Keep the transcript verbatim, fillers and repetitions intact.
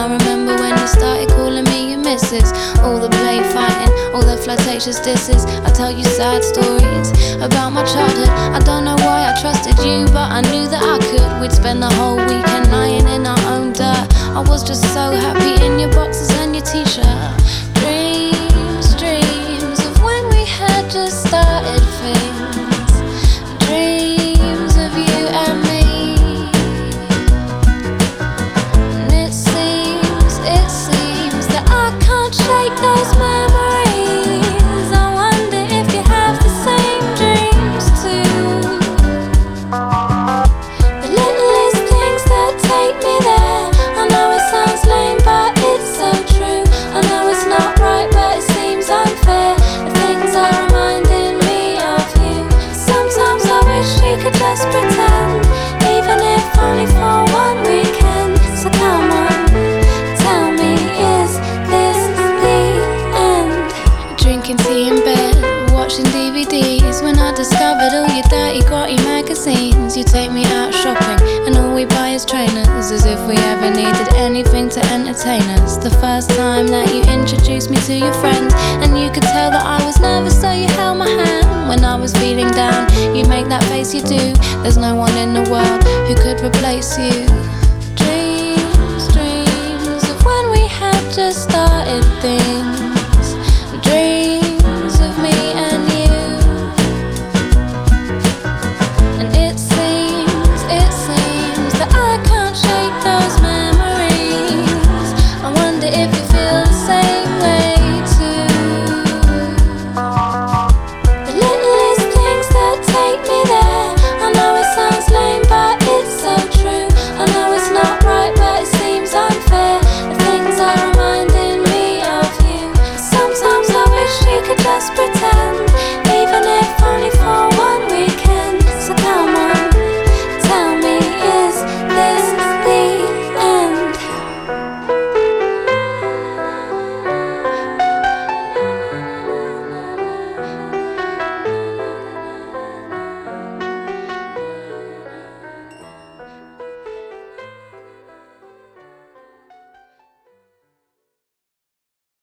remember when you started calling me your missus. All the play fighting, all the flirtatious disses. I tell you sad stories about my childhood. I don't know why I trusted you, but I knew that I could. We'd spend the whole weekend lying in our own dirt. I was just so happy in your boxers and your t-shirt. Dreams, dreams of when we had just started things. Dreams of you and me. And it seems, it seems that I can't shake those memories. I wonder if you have the same dreams too. The littlest things that take me there. I know it sounds lame, but it's so true. I know it's not right, but it seems unfair. The things are reminding me of you. Sometimes I wish we could just pretend, even if only for one weekend. So come on, tell me, is this the end? Drinking tea in bed, watching D V Ds. When I discovered all your dirty, grotty magazines. You take me out shopping, and all we buy is trainers, as if we ever needed anything to entertain us. The first time that you introduced me to your friends, and you could tell that I was nervous, so you held my hand. When I was feeling down, you make that face you do. There's no one in the world who could replace you. Dreams, dreams of when we had just started